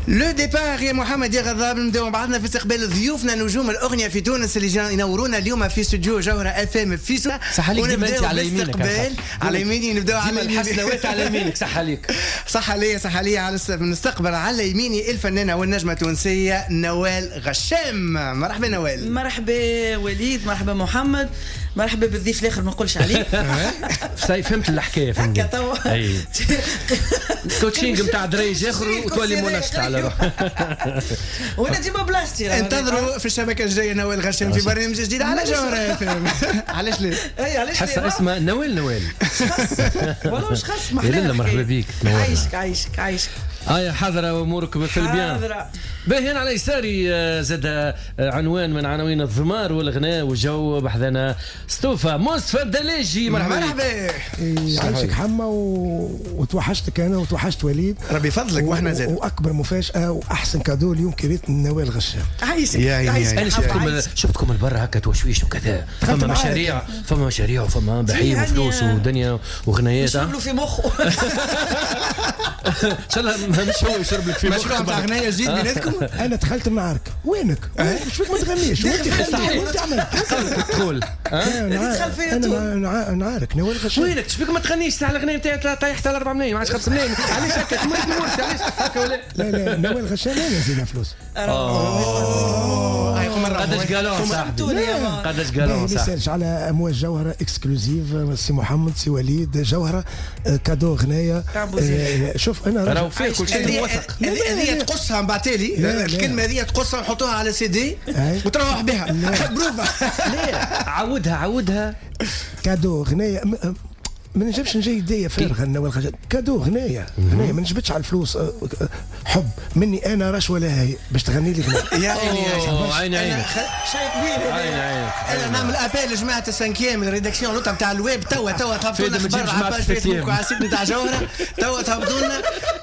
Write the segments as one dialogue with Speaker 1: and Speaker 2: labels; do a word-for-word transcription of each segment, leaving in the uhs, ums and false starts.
Speaker 1: لو ديبار يا محمد يا غضاب، نبداو بعضنا في استقبال ضيوفنا نجوم الاغنيه في تونس اللي جا ينورونا اليوم في استوديو جوهره اف ام في سوسه.
Speaker 2: صح عليك ديما انت على يمينك،
Speaker 1: على يميني نبداو على
Speaker 2: يميني الحسنوات على يمينك. صح عليك
Speaker 1: صح عليا صح عليا على نستقبل على يميني الفنانه والنجمه التونسيه نوال غشام. مرحبا نوال.
Speaker 3: مرحبا وليد، مرحبا محمد، مرحبا بالضيف الاخر ما نقولش عليه.
Speaker 2: فهمت الحكايه فهمت
Speaker 3: هكا توا
Speaker 2: اي كوتشينج نتاع دريج اخر وتولي منشط على روحك.
Speaker 3: وانا ديما بلاصتي.
Speaker 1: انتظروا في الشبكه الجايه نوال غشام في برنامج جديد على جوهره اف ام. علاش ليه؟
Speaker 3: اي علاش ليه؟
Speaker 2: حاسه اسمها نوال نوال.
Speaker 3: والله مش خاص
Speaker 2: محلى. مرحبا بك
Speaker 3: نوال. عايشك عايشك عايشك.
Speaker 2: اه حاضره امورك في البيان.
Speaker 3: حاضره.
Speaker 2: باهي انا على يساري زاد عنوان من عناوين الضمار والغناء والجو بحذنا ستوفا مصطفى الدلاجي. مرحبا
Speaker 1: مرحبا.
Speaker 4: عايشك حما و... وتوحشتك انا وتوحشت وليد.
Speaker 1: ربي فضلك و... واحنا زاد.
Speaker 4: واكبر مفاجاه واحسن كادو اليوم كريت من نوال غشام.
Speaker 3: عايشك.
Speaker 2: انا شفتكم شفتكم البرا هكا توشويش وكذا. فما مشاريع فما مشاريع وفما بحيم وفلوس ودنيا وغنايات.
Speaker 3: يشرب في مخه.
Speaker 2: ان شاء الله مش هو يشرب لك في مخه.
Speaker 1: مشروع تاع غنايه جديد بيناتكم.
Speaker 4: انا دخلت معارك. وينك؟ مش فيك ما تغنيش. وانت وانت عملت
Speaker 2: تدخل.
Speaker 4: انا نعارك نوال غشام.
Speaker 2: وينك تشبيك ما تغنيش تاع الغنايه نتاعك طايحت على أربعة ملايين ما عادش خمسة ملايين. علاش هكا تموت نموت علاش هكا ولا
Speaker 4: لا لا نوال غشام انا زينها فلوس.
Speaker 2: قداش قالوا صاحبي قداش قالوا صاحبي.
Speaker 4: ميساج على امواج جوهره اكسكلوزيف سي محمد سي وليد جوهره كادو غنايه. شوف انا
Speaker 2: راهو فيه كل شيء موثق.
Speaker 1: هذه تقصها بعتالي الكلمه هذه تقصها نحطوها على سي دي وتروح بها بروفا.
Speaker 2: ليه عودها عودها
Speaker 4: كادو غنايه. ما نجمش نجي يديا فارغه نوال غشام. كادو غنايه غنايه ما نجبدش على الفلوس. حب مني انا رش ولا هي باش تغني لي غنايه.
Speaker 1: يا عيني يا
Speaker 2: عين عينك
Speaker 1: شيء كبير.
Speaker 2: عين عينك.
Speaker 1: انا نعمل ابيل لجماعه السانكيام الريداكسيون نوتا نتاع الويب توا توا تهبطوا لنا خبر على باج فيسبوك وعلى السيت نتاع جوهره توا تهبطوا لنا.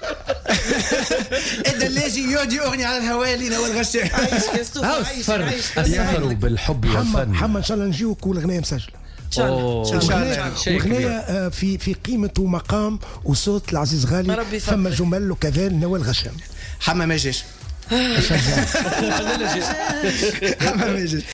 Speaker 1: الدلاجي يودي اغنيه على الهوالي نوال غشام.
Speaker 2: السفر السفر بالحب والفن.
Speaker 4: حما ان شاء الله نجيوك والغنايه مسجله.
Speaker 2: ان شاء الله.
Speaker 4: وغنية في في قيمة ومقام وصوت العزيز غالي. ثم جمل وكذا نوال غشام.
Speaker 1: حما ما جاش. حما ما جاش.